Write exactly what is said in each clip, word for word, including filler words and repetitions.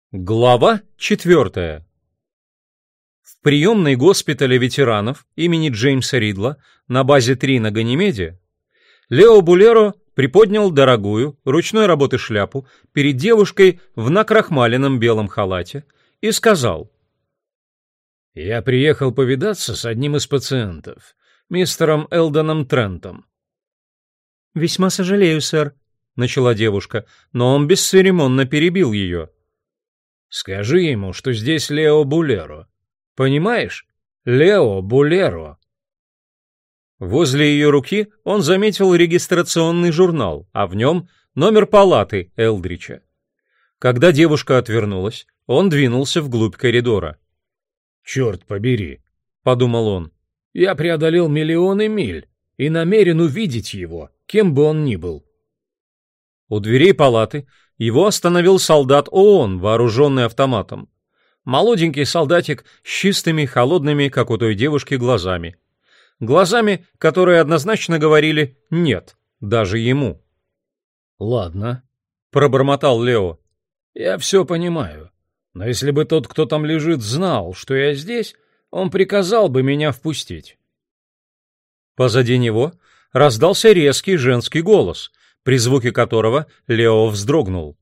Глава четвертая. В приемной госпиталя ветеранов имени Джеймса Ридла на базе три на Ганимеде Лео Булеро приподнял дорогую, ручной работы шляпу перед девушкой в накрахмаленном белом халате и сказал: «Я приехал повидаться с одним из пациентов, мистером Элдоном Трентом». «Весьма сожалею, сэр», — начала девушка, но он бесцеремонно перебил ее. «Скажи ему, что здесь Лео Булеро. Понимаешь? Лео Булеро». Возле ее руки он заметил регистрационный журнал, а в нем номер палаты Элдрича. Когда девушка отвернулась, он двинулся вглубь коридора. «Черт побери», — подумал он, — «я преодолел миллионы миль и намерен увидеть его, кем бы он ни был». У дверей палаты его остановил солдат ООН, вооруженный автоматом. Молоденький солдатик с чистыми, холодными, как у той девушки, глазами. Глазами, которые однозначно говорили «нет», даже ему. «Ладно», — пробормотал Лео, — «я все понимаю. Но если бы тот, кто там лежит, знал, что я здесь, он приказал бы меня впустить». Позади него раздался резкий женский голос, при звуке которого Лео вздрогнул.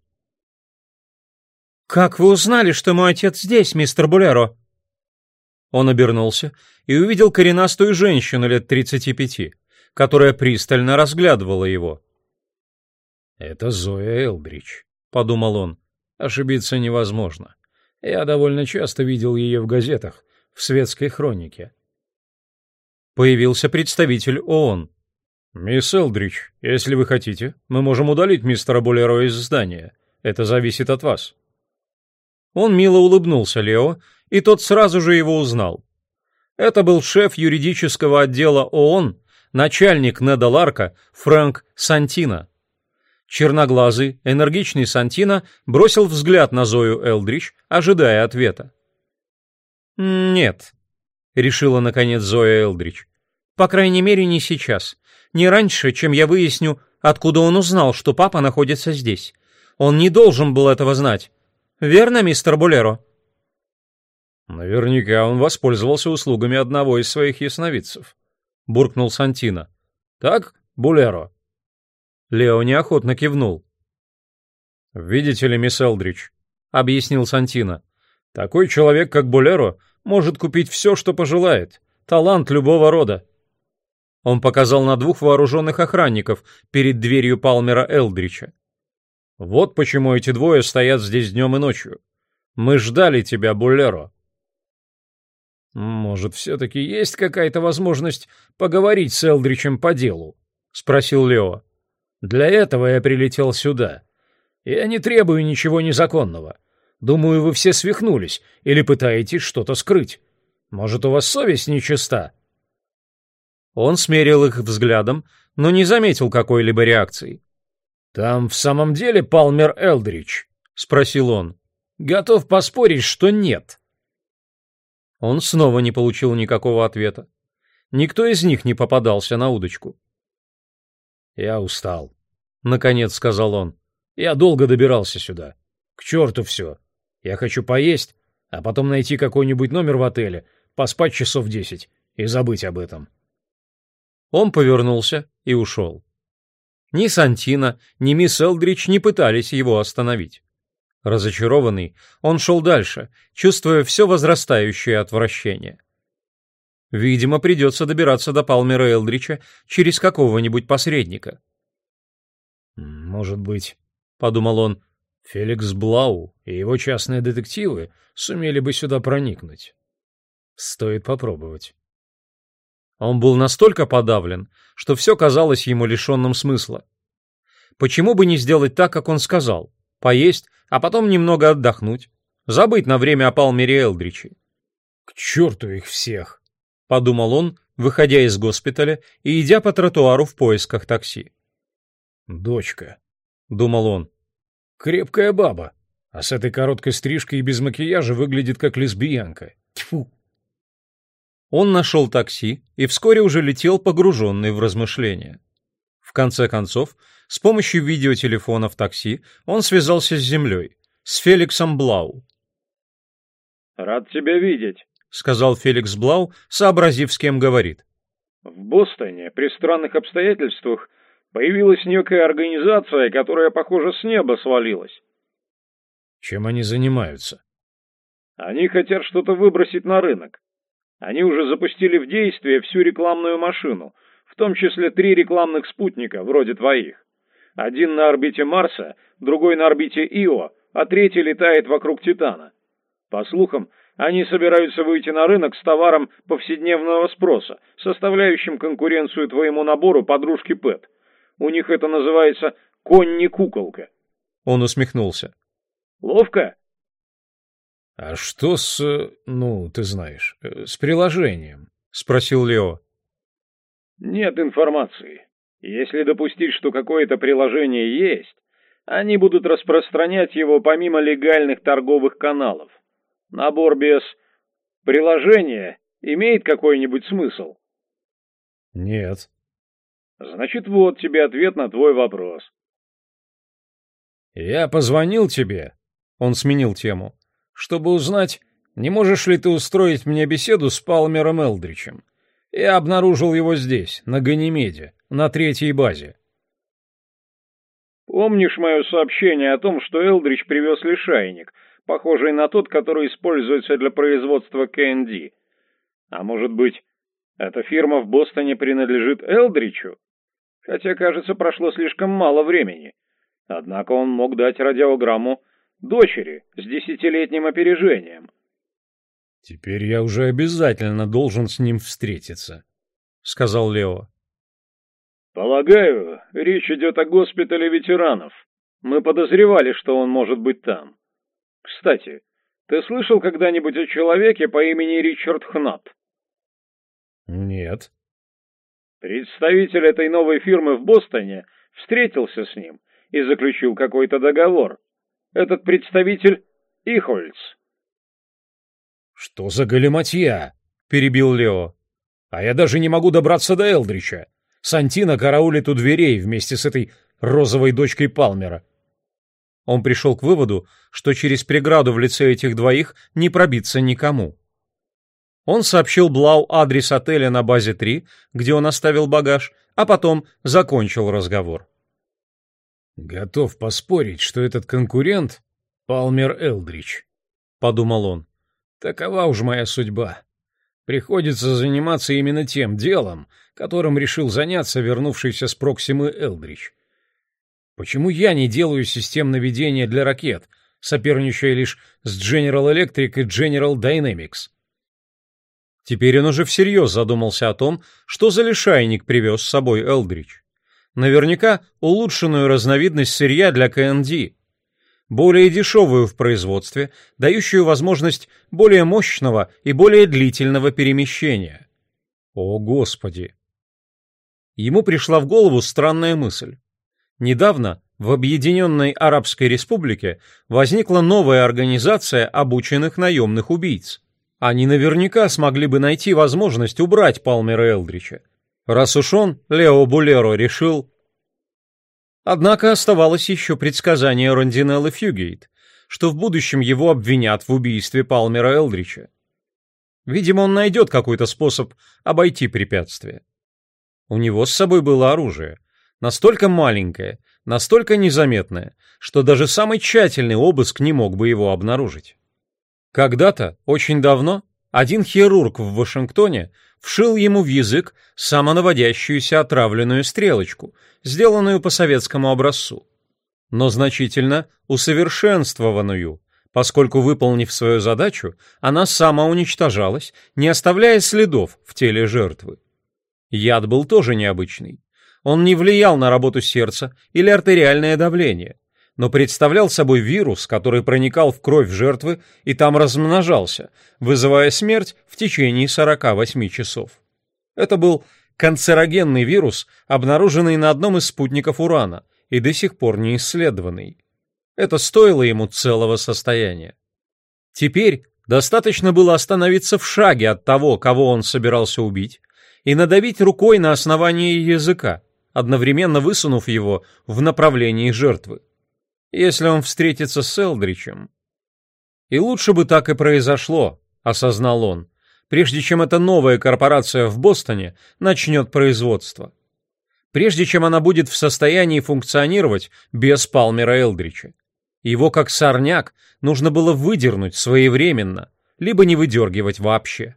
«Как вы узнали, что мой отец здесь, мистер Булеро?» Он обернулся и увидел коренастую женщину лет тридцати пяти, которая пристально разглядывала его. «Это Зоя Элдрич», — подумал он. «Ошибиться невозможно. Я довольно часто видел ее в газетах, в светской хронике». Появился представитель ООН. «Мисс Элдрич, если вы хотите, мы можем удалить мистера Булеро из здания. Это зависит от вас». Он мило улыбнулся Лео, и тот сразу же его узнал. Это был шеф юридического отдела ООН, начальник Неда Ларка Фрэнк Сантино. Черноглазый, энергичный Сантино бросил взгляд на Зою Элдрич, ожидая ответа. «Нет», — решила наконец Зоя Элдрич. «По крайней мере, не сейчас. Не раньше, чем я выясню, откуда он узнал, что папа находится здесь. Он не должен был этого знать. Верно, мистер Булеро?» «Наверняка он воспользовался услугами одного из своих ясновидцев», — буркнул Сантино. «Так, Булеро?» Лео неохотно кивнул. «Видите ли, мисс Элдрич», — объяснил Сантино, — «такой человек, как Булеро, может купить все, что пожелает, талант любого рода». Он показал на двух вооруженных охранников перед дверью Палмера Элдрича. «Вот почему эти двое стоят здесь днем и ночью. Мы ждали тебя, Булеро». «Может, все-таки есть какая-то возможность поговорить с Элдричем по делу?» — спросил Лео. «Для этого я прилетел сюда. Я не требую ничего незаконного. Думаю, вы все свихнулись или пытаетесь что-то скрыть. Может, у вас совесть нечиста?» Он смерил их взглядом, но не заметил какой-либо реакции. «Там в самом деле Палмер Элдрич?» — спросил он. «Готов поспорить, что нет». Он снова не получил никакого ответа. Никто из них не попадался на удочку. «Я устал», — наконец сказал он. «Я долго добирался сюда. К черту все. Я хочу поесть, а потом найти какой-нибудь номер в отеле, поспать часов десять и забыть об этом». Он повернулся и ушел. Ни Сантино, ни мисс Элдрич не пытались его остановить. Разочарованный, он шел дальше, чувствуя все возрастающее отвращение. Видимо, придется добираться до Палмера Элдрича через какого-нибудь посредника. «Может быть, — подумал он, — Феликс Блау и его частные детективы сумели бы сюда проникнуть. Стоит попробовать». Он был настолько подавлен, что все казалось ему лишенным смысла. Почему бы не сделать так, как он сказал? Поесть, а потом немного отдохнуть. Забыть на время о Палмере Элдриче. «К черту их всех!» — подумал он, выходя из госпиталя и идя по тротуару в поисках такси. «Дочка», — думал он, — «крепкая баба, а с этой короткой стрижкой и без макияжа выглядит как лесбиянка. Тьфу!» Он нашел такси и вскоре уже летел, погруженный в размышления. В конце концов, с помощью видеотелефона в такси он связался с землей с Феликсом Блау. «Рад тебя видеть», — сказал Феликс Блау, сообразив, с кем говорит. «В Бостоне при странных обстоятельствах появилась некая организация, которая, похоже, с неба свалилась». «Чем они занимаются?» «Они хотят что-то выбросить на рынок. Они уже запустили в действие всю рекламную машину, в том числе три рекламных спутника, вроде твоих. Один на орбите Марса, другой на орбите Ио, а третий летает вокруг Титана. По слухам, они собираются выйти на рынок с товаром повседневного спроса, составляющим конкуренцию твоему набору подружки Пэт. У них это называется «конь-не-куколка». Он усмехнулся. Ловко? «А что с... ну, ты знаешь, с приложением?» — спросил Лео. Нет информации. Если допустить, что какое-то приложение есть, они будут распространять его помимо легальных торговых каналов. Набор без приложения имеет какой-нибудь смысл? Нет. Значит, вот тебе ответ на твой вопрос. Я позвонил тебе, он сменил тему, чтобы узнать, не можешь ли ты устроить мне беседу с Палмером Элдричем. Я обнаружил его здесь, на Ганимеде, на третьей базе. Помнишь мое сообщение о том, что Элдрич привез лишайник, похожий на тот, который используется для производства ка эн ди? А может быть, эта фирма в Бостоне принадлежит Элдричу? Хотя, кажется, прошло слишком мало времени. Однако он мог дать радиограмму дочери с десятилетним опережением. «Теперь я уже обязательно должен с ним встретиться», — сказал Лео. «Полагаю, речь идет о госпитале ветеранов. Мы подозревали, что он может быть там. Кстати, ты слышал когда-нибудь о человеке по имени Ричард Хнат?» «Нет». Представитель этой новой фирмы в Бостоне встретился с ним и заключил какой-то договор. Этот представитель — Ихольц. «Что за галиматья?» — перебил Лео. «А я даже не могу добраться до Элдрича. Сантина караулит у дверей вместе с этой розовой дочкой Палмера». Он пришел к выводу, что через преграду в лице этих двоих не пробиться никому. Он сообщил Блау адрес отеля на базе три, где он оставил багаж, а потом закончил разговор. «Готов поспорить, что этот конкурент — Палмер Элдрич», — подумал он. «Такова уж моя судьба. Приходится заниматься именно тем делом, которым решил заняться вернувшийся с Проксимы Элдрич. Почему я не делаю систем наведения для ракет, соперничая лишь с General Electric и General Dynamics?» Теперь он уже всерьез задумался о том, что за лишайник привез с собой Элдрич. Наверняка улучшенную разновидность сырья для ка эн ди, более дешевую в производстве, дающую возможность более мощного и более длительного перемещения. О, Господи! Ему пришла в голову странная мысль. Недавно в Объединенной Арабской Республике возникла новая организация обученных наемных убийц. Они наверняка смогли бы найти возможность убрать Палмера Элдрича, раз уж он, Лео Булеро, решил... Однако оставалось еще предсказание Рондинеллы Фьюгейт, что в будущем его обвинят в убийстве Палмера Элдрича. Видимо, он найдет какой-то способ обойти препятствие. У него с собой было оружие, настолько маленькое, настолько незаметное, что даже самый тщательный обыск не мог бы его обнаружить. Когда-то, очень давно, один хирург в Вашингтоне вшил ему в язык самонаводящуюся отравленную стрелочку, сделанную по советскому образцу, но значительно усовершенствованную, поскольку, выполнив свою задачу, она самоуничтожалась, не оставляя следов в теле жертвы. Яд был тоже необычный. Он не влиял на работу сердца или артериальное давление, но представлял собой вирус, который проникал в кровь жертвы и там размножался, вызывая смерть в течение сорока восьми часов. Это был канцерогенный вирус, обнаруженный на одном из спутников Урана и до сих пор не исследованный. Это стоило ему целого состояния. Теперь достаточно было остановиться в шаге от того, кого он собирался убить, и надавить рукой на основание языка, одновременно высунув его в направлении жертвы. если он встретится с Элдричем. И лучше бы так и произошло, осознал он, прежде чем эта новая корпорация в Бостоне начнет производство. Прежде чем она будет в состоянии функционировать без Палмера Элдрича. Его, как сорняк, нужно было выдернуть своевременно, либо не выдергивать вообще.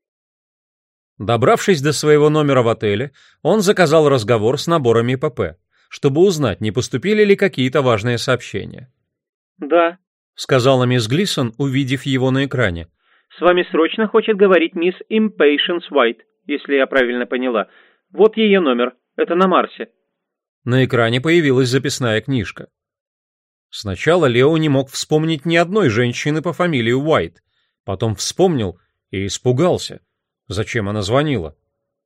Добравшись до своего номера в отеле, он заказал разговор с наборами ПП, чтобы узнать, не поступили ли какие-то важные сообщения. «Да», — сказала мисс Глисон, увидев его на экране. «С вами срочно хочет говорить мисс Impatience White, если я правильно поняла. Вот ее номер. Это на Марсе». На экране появилась записная книжка. Сначала Лео не мог вспомнить ни одной женщины по фамилии Уайт. Потом вспомнил и испугался. Зачем она звонила?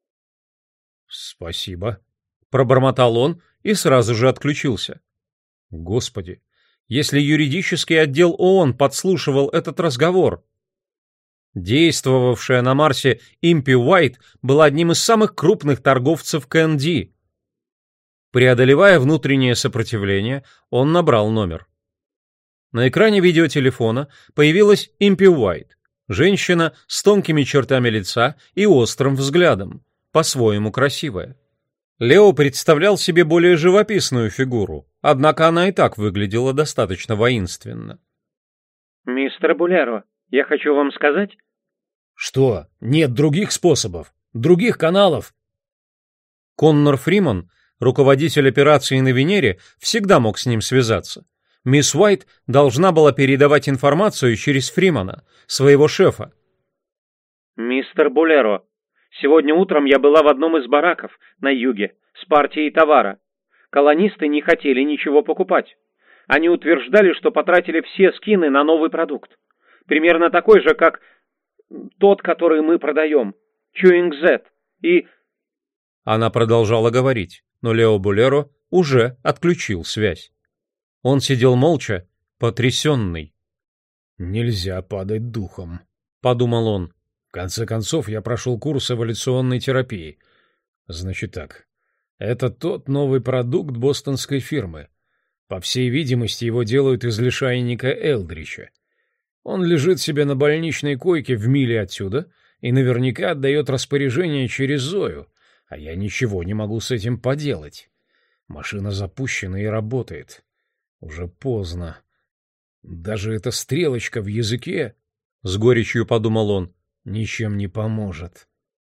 «Спасибо», — пробормотал он и сразу же отключился. Господи, если юридический отдел ООН подслушивал этот разговор... Действовавшая на Марсе Импи Уайт была одним из самых крупных торговцев КНД. Преодолевая внутреннее сопротивление, он набрал номер. На экране видеотелефона появилась Импи Уайт, женщина с тонкими чертами лица и острым взглядом, по-своему красивая. Лео представлял себе более живописную фигуру, однако она и так выглядела достаточно воинственно. «Мистер Булеро, я хочу вам сказать...» «Что? Нет других способов? Других каналов?» Коннор Фриман, руководитель операции на Венере, всегда мог с ним связаться. Мисс Уайт должна была передавать информацию через Фримана, своего шефа. «Мистер Булеро, сегодня утром я была в одном из бараков на юге с партией товара. Колонисты не хотели ничего покупать. Они утверждали, что потратили все скины на новый продукт. Примерно такой же, как тот, который мы продаем. Chewing Z. И...» Она продолжала говорить, но Лео Булеро уже отключил связь. Он сидел молча, потрясенный. «Нельзя падать духом», — подумал он. «В конце концов, я прошел курс эволюционной терапии. Значит так, это тот новый продукт бостонской фирмы. По всей видимости, его делают из лишайника Элдрича. Он лежит себе на больничной койке в миле отсюда и наверняка отдает распоряжение через Зою, а я ничего не могу с этим поделать. Машина запущена и работает. Уже поздно. Даже эта стрелочка в языке, — с горечью подумал он, — ничем не поможет».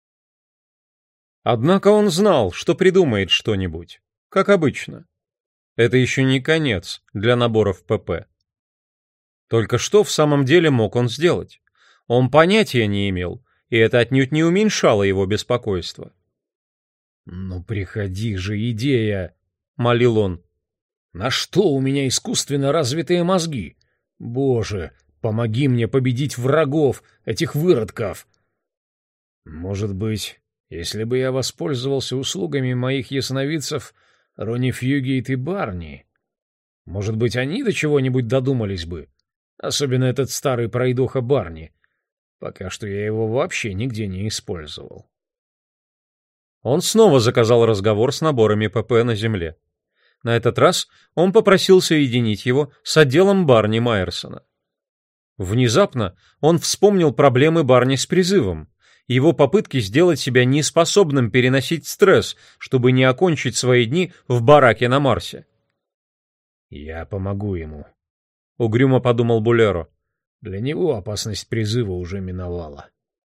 Однако он знал, что придумает что-нибудь, как обычно. Это еще не конец для наборов ПП. Только что в самом деле мог он сделать? Он понятия не имел, и это отнюдь не уменьшало его беспокойство. «Ну, приходи же, идея!» — молил он. «На что у меня искусственно развитые мозги? Боже, помоги мне победить врагов, этих выродков!» «Может быть, если бы я воспользовался услугами моих ясновидцев Ронни Фьюгейт и Барни, может быть, они до чего-нибудь додумались бы, особенно этот старый пройдоха Барни. Пока что я его вообще нигде не использовал». Он снова заказал разговор с наборами ПП на земле. На этот раз он попросил соединить его с отделом Барни Майерсона. Внезапно он вспомнил проблемы Барни с призывом, его попытки сделать себя неспособным переносить стресс, чтобы не окончить свои дни в бараке на Марсе. «Я помогу ему», — угрюмо подумал Булеро. «Для него опасность призыва уже миновала».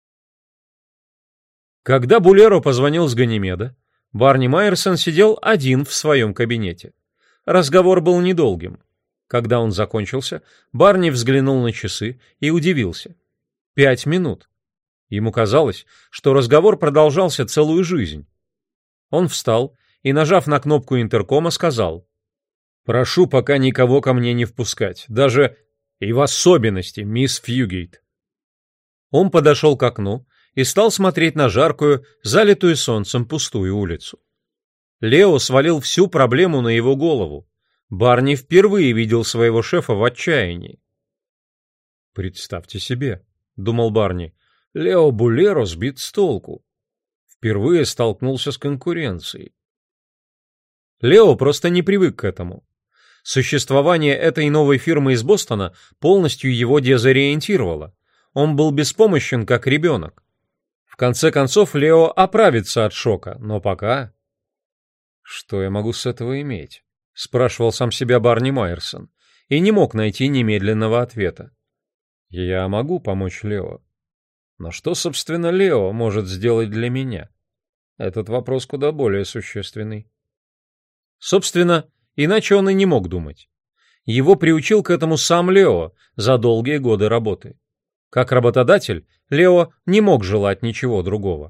Когда Булеро позвонил с Ганимеда, Барни Майерсон сидел один в своем кабинете. Разговор был недолгим. Когда он закончился, Барни взглянул на часы и удивился. Пять минут. Ему казалось, что разговор продолжался целую жизнь. Он встал и, нажав на кнопку интеркома, сказал: «Прошу пока никого ко мне не впускать, даже и в особенности мисс Фьюгейт». Он подошел к окну и стал смотреть на жаркую, залитую солнцем пустую улицу. Лео свалил всю проблему на его голову. Барни впервые видел своего шефа в отчаянии. «Представьте себе», — думал Барни, — «Лео Булеро сбит с толку. Впервые столкнулся с конкуренцией». Лео просто не привык к этому. Существование этой новой фирмы из Бостона полностью его дезориентировало. Он был беспомощен, как ребенок. В конце концов, Лео оправится от шока, но пока... «Что я могу с этого иметь?» — спрашивал сам себя Барни Майерсон, и не мог найти немедленного ответа. «Я могу помочь Лео. Но что, собственно, Лео может сделать для меня? Этот вопрос куда более существенный». Собственно, иначе он и не мог думать. Его приучил к этому сам Лео за долгие годы работы. Как работодатель, Лео не мог желать ничего другого.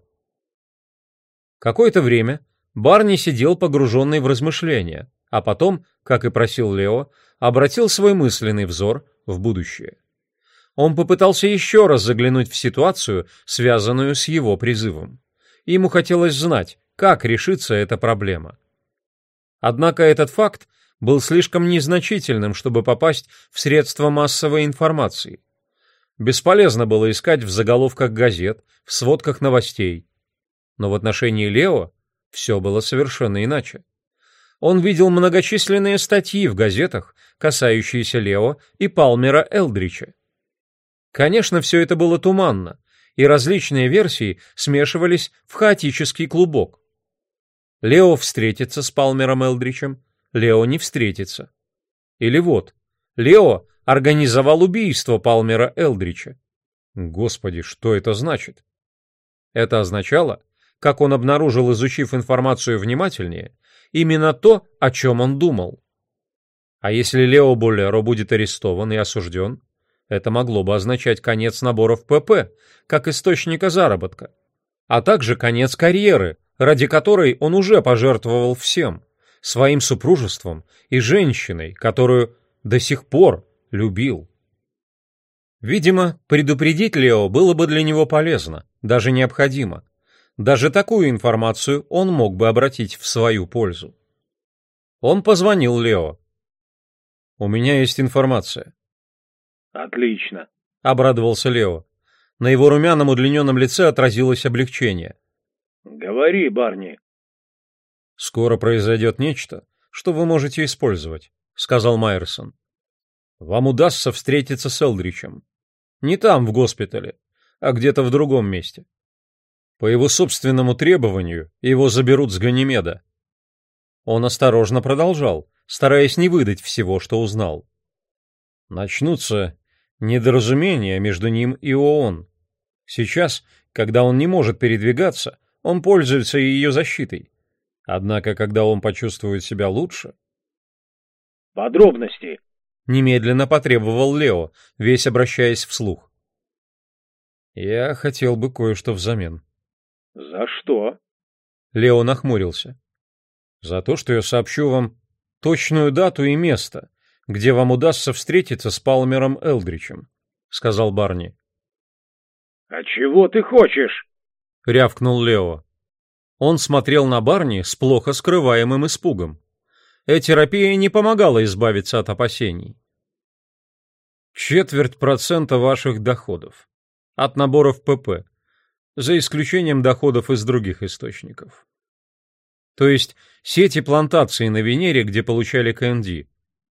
Какое-то время Барни сидел погруженный в размышления, а потом, как и просил Лео, обратил свой мысленный взор в будущее. Он попытался еще раз заглянуть в ситуацию, связанную с его призывом. Ему хотелось знать, как решится эта проблема. Однако этот факт был слишком незначительным, чтобы попасть в средства массовой информации. Бесполезно было искать в заголовках газет, в сводках новостей. Но в отношении Лео все было совершенно иначе. Он видел многочисленные статьи в газетах, касающиеся Лео и Палмера Элдрича. Конечно, все это было туманно, и различные версии смешивались в хаотический клубок. Лео встретится с Палмером Элдричем, Лео не встретится. Или вот, Лео организовал убийство Палмера Элдрича. Господи, что это значит? Это означало, как он обнаружил, изучив информацию внимательнее, именно то, о чем он думал. А если Лео Болеро будет арестован и осужден, это могло бы означать конец наборов ПП, как источника заработка, а также конец карьеры, ради которой он уже пожертвовал всем, своим супружеством и женщиной, которую до сих пор любил. Видимо, предупредить Лео было бы для него полезно, даже необходимо. Даже такую информацию он мог бы обратить в свою пользу. Он позвонил Лео. «У меня есть информация». «Отлично», — обрадовался Лео. На его румяном удлиненном лице отразилось облегчение. «Говори, Барни». «Скоро произойдет нечто, что вы можете использовать», — сказал Майерсон. «Вам удастся встретиться с Элдричем. Не там, в госпитале, а где-то в другом месте. По его собственному требованию его заберут с Ганимеда». Он осторожно продолжал, стараясь не выдать всего, что узнал. «Начнутся недоразумения между ним и ООН. Сейчас, когда он не может передвигаться, он пользуется ее защитой. Однако, когда он почувствует себя лучше...» «Подробности!» — немедленно потребовал Лео, весь обращаясь вслух. «Я хотел бы кое-что взамен». «За что?» Лео нахмурился. «За то, что я сообщу вам точную дату и место, где вам удастся встретиться с Палмером Элдричем», — сказал Барни. «А чего ты хочешь?» — рявкнул Лео. Он смотрел на Барни с плохо скрываемым испугом. Э-терапия не помогала избавиться от опасений. «Четверть процента ваших доходов. От наборов ПП. За исключением доходов из других источников. То есть сети плантаций на Венере, где получали КНД».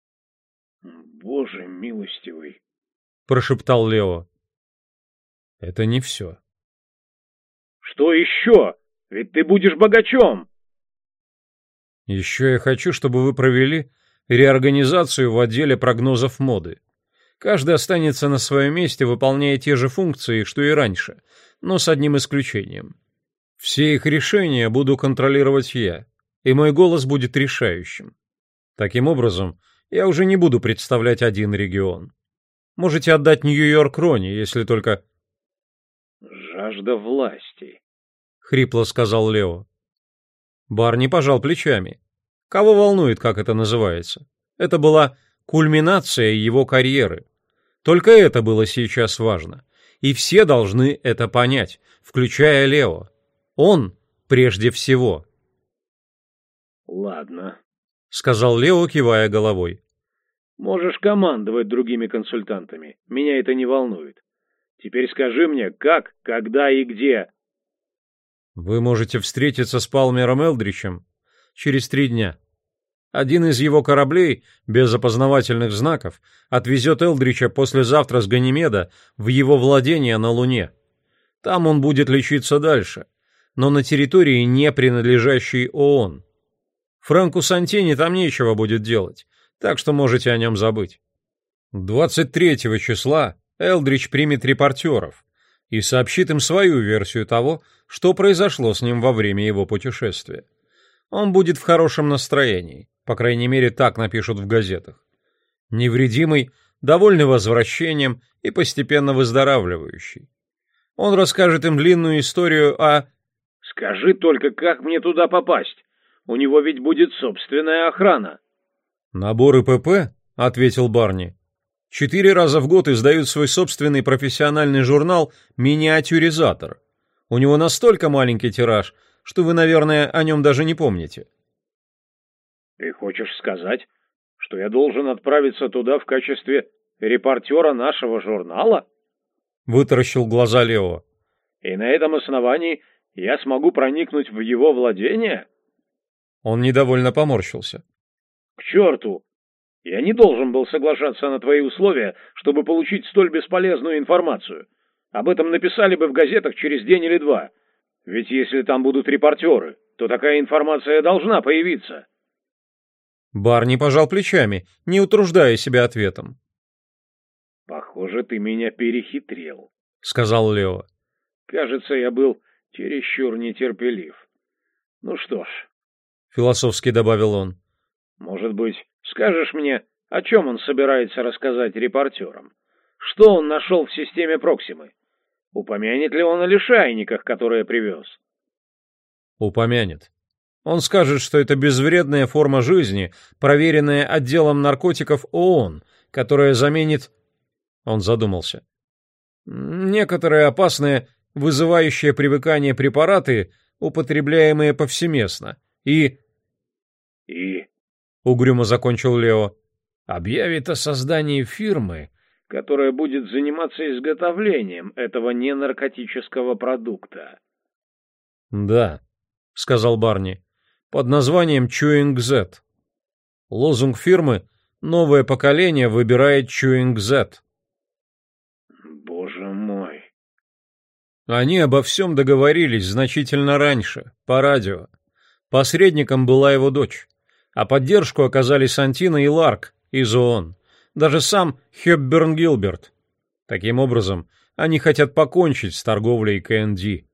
«Боже милостивый», — прошептал Лео. «Это не все». «Что еще? Ведь ты будешь богачом!» «Еще я хочу, чтобы вы провели реорганизацию в отделе прогнозов моды. Каждый останется на своем месте, выполняя те же функции, что и раньше, но с одним исключением. Все их решения буду контролировать я, и мой голос будет решающим. Таким образом, я уже не буду представлять один регион. Можете отдать Нью-Йорк Рони, если только...» «Жажда власти», — хрипло сказал Лео. Барни пожал плечами. Кого волнует, как это называется? Это была кульминация его карьеры. Только это было сейчас важно. И все должны это понять, включая Лео. Он прежде всего. «Ладно», — сказал Лео, кивая головой. «Можешь командовать другими консультантами. Меня это не волнует. Теперь скажи мне, как, когда и где». «Вы можете встретиться с Палмером Элдричем через три дня. Один из его кораблей, без опознавательных знаков, отвезет Элдрича послезавтра с Ганимеда в его владение на Луне. Там он будет лечиться дальше, но на территории, не принадлежащей ООН. Фрэнку Сантини там нечего будет делать, так что можете о нем забыть. двадцать третьего числа Элдрич примет репортеров и сообщит им свою версию того, что произошло с ним во время его путешествия. Он будет в хорошем настроении, по крайней мере, так напишут в газетах. Невредимый, довольный возвращением и постепенно выздоравливающий. Он расскажет им длинную историю о... «Скажи только, как мне туда попасть? У него ведь будет собственная охрана». «Набор ИПП», — ответил Барни. «Четыре раза в год издают свой собственный профессиональный журнал «Миниатюризатор». У него настолько маленький тираж, что вы, наверное, о нем даже не помните». «Ты хочешь сказать, что я должен отправиться туда в качестве репортера нашего журнала?» Вытаращил глаза Лео. «И на этом основании я смогу проникнуть в его владение?» Он недовольно поморщился. «К черту! Я не должен был соглашаться на твои условия, чтобы получить столь бесполезную информацию. Об этом написали бы в газетах через день или два. Ведь если там будут репортеры, то такая информация должна появиться». Барни пожал плечами, не утруждая себя ответом. «Похоже, ты меня перехитрил», — сказал Лео. «Кажется, я был чересчур нетерпелив. Ну что ж», — философски добавил он, — «может быть, скажешь мне, о чем он собирается рассказать репортерам? Что он нашел в системе Проксимы? Упомянет ли он о лишайниках, которые привез?» «Упомянет. Он скажет, что это безвредная форма жизни, проверенная отделом наркотиков ООН, которая заменит...» Он задумался. «Некоторые опасные, вызывающие привыкание препараты, употребляемые повсеместно, и...» «И...» — угрюмо закончил Лео. «Объявит о создании фирмы, которая будет заниматься изготовлением этого ненаркотического продукта». «Да», — сказал Барни, — «под названием Chewing Z. Лозунг фирмы «Новое поколение выбирает Chewing Z». «Боже мой!» Они обо всем договорились значительно раньше, по радио. Посредником была его дочь, а поддержку оказали Сантино и Ларк из ООН, даже сам Хепберн Гилберт. Таким образом, они хотят покончить с торговлей КНД».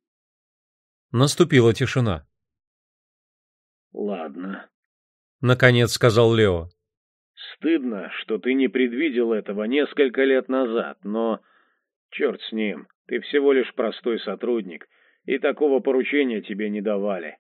Наступила тишина. «Ладно», — наконец сказал Лео. «Стыдно, что ты не предвидел этого несколько лет назад, но... черт с ним, ты всего лишь простой сотрудник, и такого поручения тебе не давали».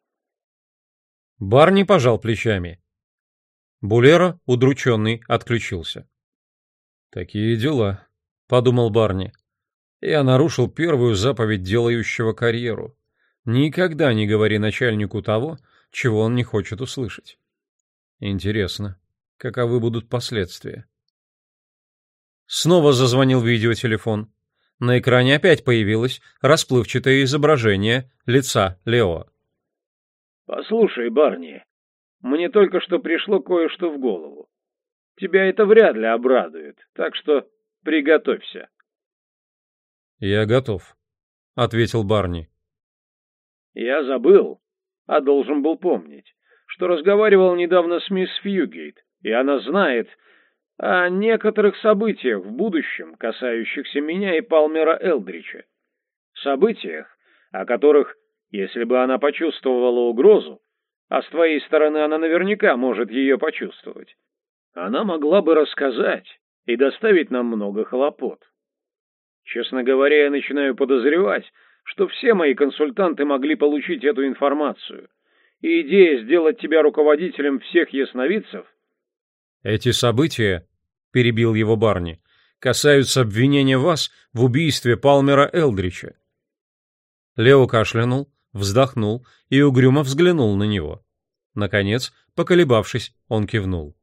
Барни пожал плечами. Булеро, удрученный, отключился. «Такие дела», — подумал Барни. «Я нарушил первую заповедь делающего карьеру. Никогда не говори начальнику того, чего он не хочет услышать. Интересно, каковы будут последствия?» Снова зазвонил видеотелефон. На экране опять появилось расплывчатое изображение лица Лео. «Послушай, Барни, мне только что пришло кое-что в голову. Тебя это вряд ли обрадует, так что приготовься». «Я готов», — ответил Барни. «Я забыл, а должен был помнить, что разговаривал недавно с мисс Фьюгейт, и она знает о некоторых событиях в будущем, касающихся меня и Палмера Элдрича. Событиях, о которых, если бы она почувствовала угрозу, а с твоей стороны она наверняка может ее почувствовать, она могла бы рассказать и доставить нам много хлопот. Честно говоря, я начинаю подозревать, что все мои консультанты могли получить эту информацию, и идея сделать тебя руководителем всех ясновидцев... «Эти события, — перебил его Барни, — касаются обвинения вас в убийстве Палмера Элдрича». Лео кашлянул, вздохнул и угрюмо взглянул на него. Наконец, поколебавшись, он кивнул.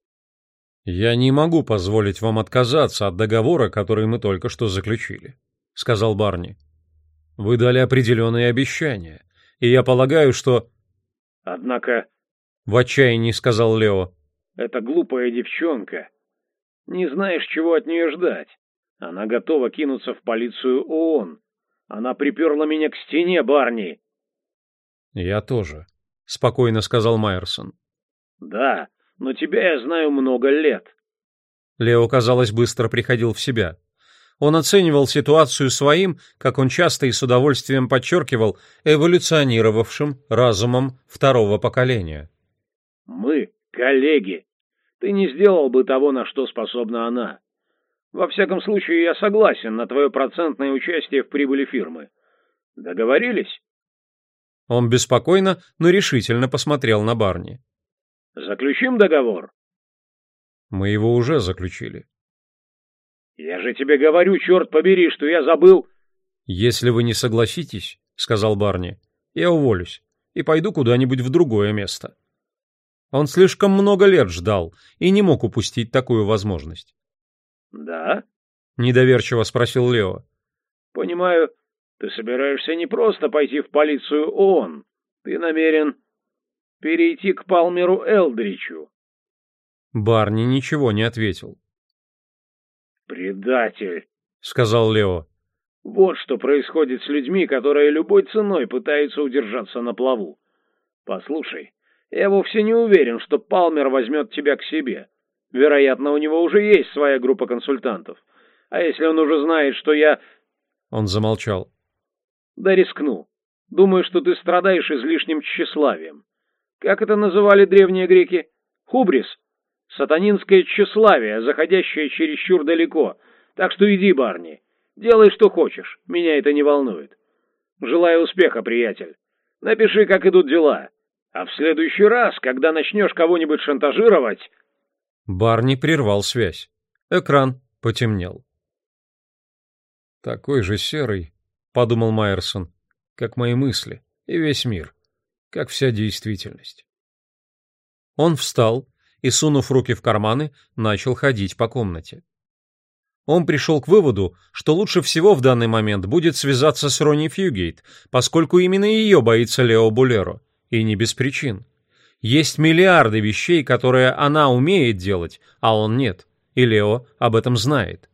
«Я не могу позволить вам отказаться от договора, который мы только что заключили», — сказал Барни. «Вы дали определенные обещания, и я полагаю, что...» «Однако В отчаянии сказал Лео. «Это глупая девчонка. Не знаешь, чего от нее ждать. Она готова кинуться в полицию ООН. Она приперла меня к стене, Барни». «Я тоже», — спокойно сказал Майерсон. «Да, но тебя я знаю много лет». Лео, казалось, быстро приходил в себя. Он оценивал ситуацию своим, как он часто и с удовольствием подчеркивал, эволюционировавшим разумом второго поколения. «Мы — коллеги. Ты не сделал бы того, на что способна она. Во всяком случае, я согласен на твое процентное участие в прибыли фирмы. Договорились?» Он беспокойно, но решительно посмотрел на Барни. «Заключим договор?» «Мы его уже заключили». «Я же тебе говорю, черт побери, что я забыл...» «Если вы не согласитесь, — сказал Барни, — я уволюсь и пойду куда-нибудь в другое место». Он слишком много лет ждал и не мог упустить такую возможность. «Да?» — недоверчиво спросил Лео. «Понимаю, ты собираешься не просто пойти в полицию ООН. Ты намерен перейти к Палмеру Элдричу». Барни ничего не ответил. «Предатель», — сказал Лео. «Вот что происходит с людьми, которые любой ценой пытаются удержаться на плаву. Послушай, я вовсе не уверен, что Палмер возьмет тебя к себе. Вероятно, у него уже есть своя группа консультантов. А если он уже знает, что я...» Он замолчал. «Да рискну. Думаю, что ты страдаешь излишним тщеславием. Как это называли древние греки? Хубрис. Сатанинское тщеславие, заходящее чересчур далеко. Так что иди, Барни. Делай, что хочешь. Меня это не волнует. Желаю успеха, приятель. Напиши, как идут дела. А в следующий раз, когда начнешь кого-нибудь шантажировать...» Барни прервал связь. Экран потемнел. «Такой же серый, — подумал Майерсон, — как мои мысли и весь мир, как вся действительность». Он встал и, сунув руки в карманы, начал ходить по комнате. Он пришел к выводу, что лучше всего в данный момент будет связаться с Ронни Фьюгейт, поскольку именно ее боится Лео Булеро, и не без причин. Есть миллиарды вещей, которые она умеет делать, а он нет, и Лео об этом знает.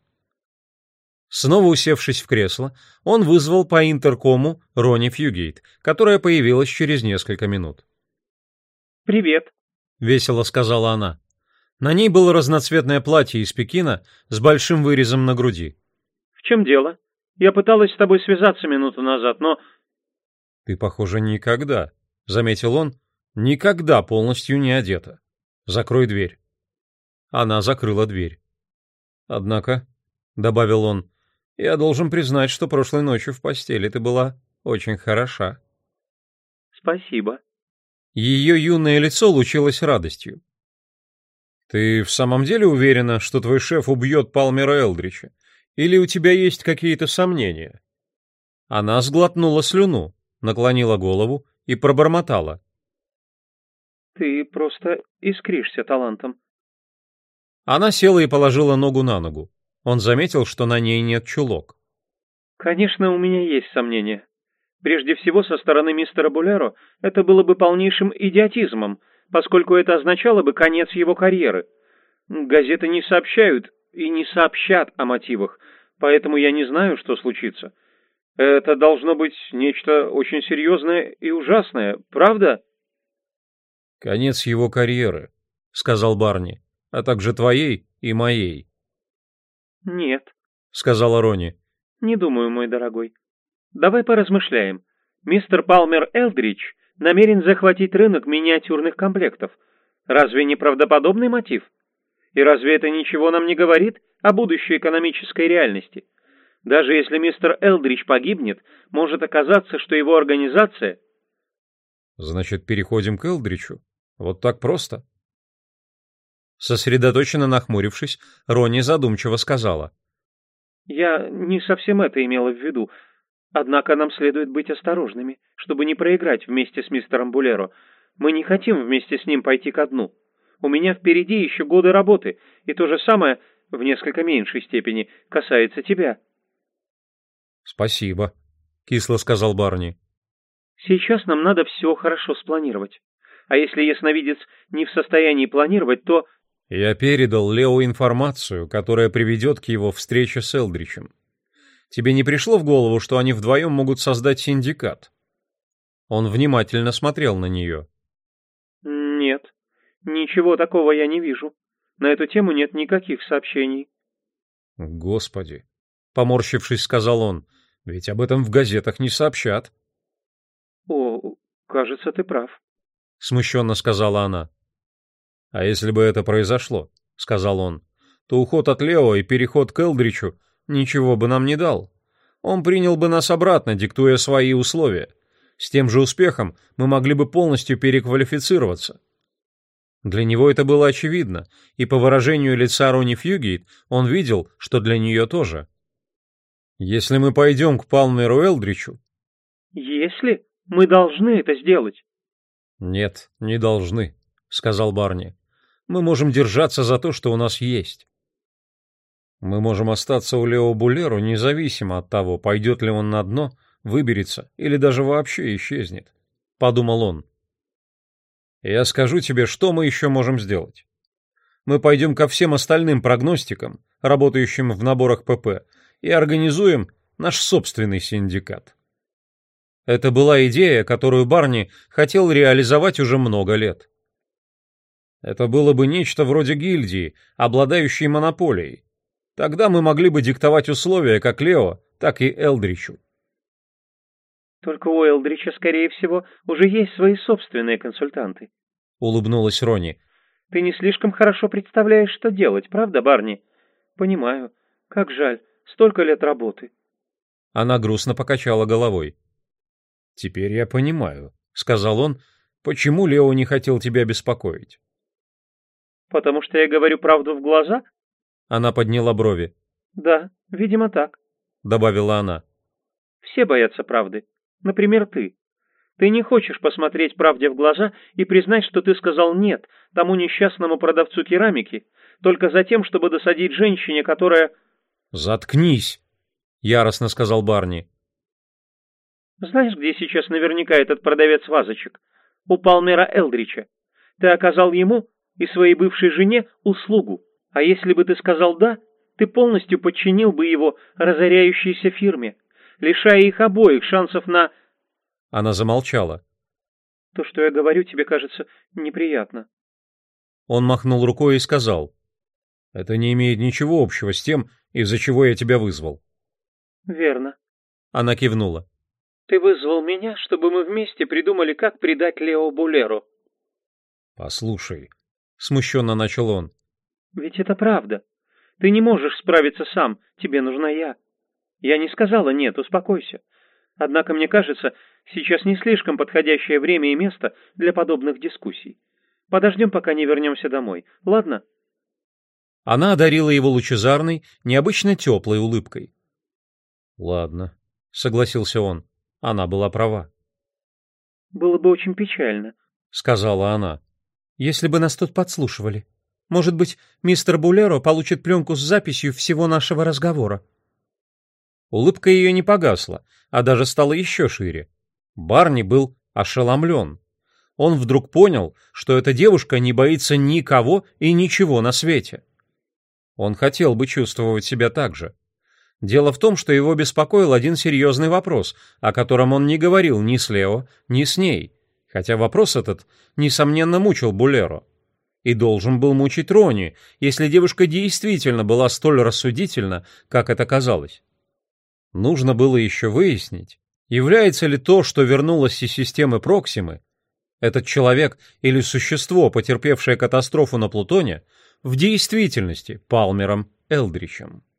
Снова усевшись в кресло, он вызвал по интеркому Ронни Фьюгейт, которая появилась через несколько минут. «Привет», — весело сказала она. На ней было разноцветное платье из Пекина с большим вырезом на груди. «В чем дело? Я пыталась с тобой связаться минуту назад, но...» «Ты, похоже, никогда», — заметил он, — «никогда полностью не одета. Закрой дверь». Она закрыла дверь. «Однако», — добавил он, — «я должен признать, что прошлой ночью в постели ты была очень хороша». «Спасибо». Ее юное лицо лучилось радостью. «Ты в самом деле уверена, что твой шеф убьет Палмера Элдрича? Или у тебя есть какие-то сомнения?» Она сглотнула слюну, наклонила голову и пробормотала. «Ты просто искришься талантом». Она села и положила ногу на ногу. Он заметил, что на ней нет чулок. «Конечно, у меня есть сомнения. Прежде всего, со стороны мистера Булеро это было бы полнейшим идиотизмом, поскольку это означало бы конец его карьеры. Газеты не сообщают и не сообщат о мотивах, поэтому я не знаю, что случится. Это должно быть нечто очень серьезное и ужасное, правда?» «Конец его карьеры», — сказал Барни, — «а также твоей и моей». «Нет», — сказала Ронни. «не думаю, мой дорогой. Давай поразмышляем. Мистер Палмер Элдрич намерен захватить рынок миниатюрных комплектов. Разве не правдоподобный мотив? И разве это ничего нам не говорит о будущей экономической реальности? Даже если мистер Элдрич погибнет, может оказаться, что его организация...» «Значит, переходим к Элдричу? Вот так просто?» Сосредоточенно нахмурившись, Ронни задумчиво сказала. «Я не совсем это имела в виду. Однако нам следует быть осторожными, чтобы не проиграть вместе с мистером Булеро. Мы не хотим вместе с ним пойти ко дну. У меня впереди еще годы работы, и то же самое, в несколько меньшей степени, касается тебя». «Спасибо», — кисло сказал Барни. «Сейчас нам надо все хорошо спланировать. А если ясновидец не в состоянии планировать, то... Я передал Лео информацию, которая приведет к его встрече с Элдричем. Тебе не пришло в голову, что они вдвоем могут создать синдикат? Он внимательно смотрел на нее. Нет, ничего такого я не вижу. На эту тему нет никаких сообщений. Господи, поморщившись, сказал он, ведь об этом в газетах не сообщат. О, кажется, ты прав. Смущенно сказала она. А если бы это произошло, сказал он, то уход от Лео и переход к Элдричу ничего бы нам не дал. Он принял бы нас обратно, диктуя свои условия. С тем же успехом мы могли бы полностью переквалифицироваться. Для него это было очевидно, и по выражению лица Ронни Фьюгейт он видел, что для нее тоже. Если мы пойдем к Палмеру Элдричу... Если? Мы должны это сделать. Нет, не должны, сказал Барни. Мы можем держаться за то, что у нас есть. Мы можем остаться у Лео Булеро независимо от того, пойдет ли он на дно, выберется или даже вообще исчезнет, подумал он. Я скажу тебе, что мы еще можем сделать. Мы пойдем ко всем остальным прогностикам, работающим в наборах ПП, и организуем наш собственный синдикат. Это была идея, которую Барни хотел реализовать уже много лет. Это было бы нечто вроде гильдии, обладающей монополией. Тогда мы могли бы диктовать условия как Лео, так и Элдричу. Только у Элдрича, скорее всего, уже есть свои собственные консультанты. Улыбнулась Ронни. Ты не слишком хорошо представляешь, что делать, правда, Барни? Понимаю. Как жаль. Столько лет работы. Она грустно покачала головой. Теперь я понимаю, сказал он, почему Лео не хотел тебя беспокоить. Потому что я говорю правду в глаза? Она подняла брови. Да, видимо так, добавила она. Все боятся правды. Например, ты. Ты не хочешь посмотреть правде в глаза и признать, что ты сказал «нет» тому несчастному продавцу керамики, только за тем, чтобы досадить женщине, которая... «Заткнись!» — яростно сказал Барни. Знаешь, где сейчас наверняка этот продавец вазочек? У Палмера Элдрича. Ты оказал ему и своей бывшей жене услугу. А если бы ты сказал «да», ты полностью подчинил бы его разоряющейся фирме, лишая их обоих шансов на... Она замолчала. То, что я говорю, тебе кажется неприятно. Он махнул рукой и сказал: «Это не имеет ничего общего с тем, из-за чего я тебя вызвал». «Верно». Она кивнула. «Ты вызвал меня, чтобы мы вместе придумали, как предать Лео Булеро». «Послушай», — смущенно начал он. «Ведь это правда. Ты не можешь справиться сам, тебе нужна я. Я не сказала «нет», успокойся. Однако, мне кажется, сейчас не слишком подходящее время и место для подобных дискуссий. Подождем, пока не вернемся домой, ладно?» Она одарила его лучезарной, необычно теплой улыбкой. «Ладно», — согласился он. Она была права. «Было бы очень печально», — сказала она. «Если бы нас тут подслушивали. Может быть, мистер Булеро получит пленку с записью всего нашего разговора». Улыбка ее не погасла, а даже стала еще шире. Барни был ошеломлен. Он вдруг понял, что эта девушка не боится никого и ничего на свете. Он хотел бы чувствовать себя так же. Дело в том, что его беспокоил один серьезный вопрос, о котором он не говорил ни с Лео, ни с ней, хотя вопрос этот, несомненно, мучил Булеро. И должен был мучить Ронни, если девушка действительно была столь рассудительна, как это казалось. Нужно было еще выяснить, является ли то, что вернулось из системы Проксимы, этот человек или существо, потерпевшее катастрофу на Плутоне, в действительности Палмером Элдричем.